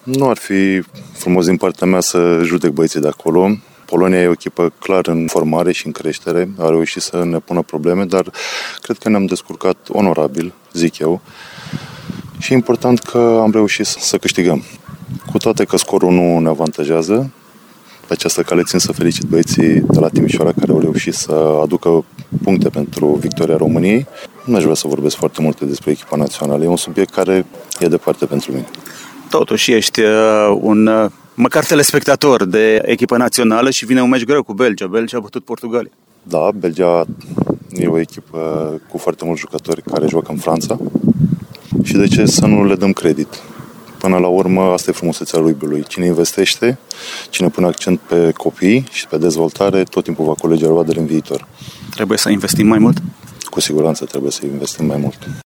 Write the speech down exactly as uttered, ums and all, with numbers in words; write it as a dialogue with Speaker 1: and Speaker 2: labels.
Speaker 1: Nu ar fi frumos din partea mea să judec băieții de acolo. Polonia e o echipă clar în formare și în creștere, a reușit să ne pună probleme, dar cred că ne-am descurcat onorabil, zic eu. Și e important că am reușit să câștigăm. Cu toate că scorul nu ne avantajează, pe această cale țin să felicit băieții de la Timișoara care au reușit să aducă puncte pentru victoria României. Nu aș vrea să vorbesc foarte multe despre echipa națională, e un subiect care e departe pentru mine.
Speaker 2: Totuși ești uh, un uh, măcar telespectator de echipă națională și vine un meci greu cu Belgia. Belgia a bătut Portugalia.
Speaker 1: Da, Belgia e o echipă cu foarte mulți jucători care joacă în Franța și de ce să nu le dăm credit? Până la urmă, asta e frumusețea rugby-ului. Cine investește, cine pune accent pe copii și pe dezvoltare, tot timpul va culege roadele în viitor.
Speaker 2: Trebuie să investim mai mult?
Speaker 1: Cu siguranță trebuie să investim mai mult.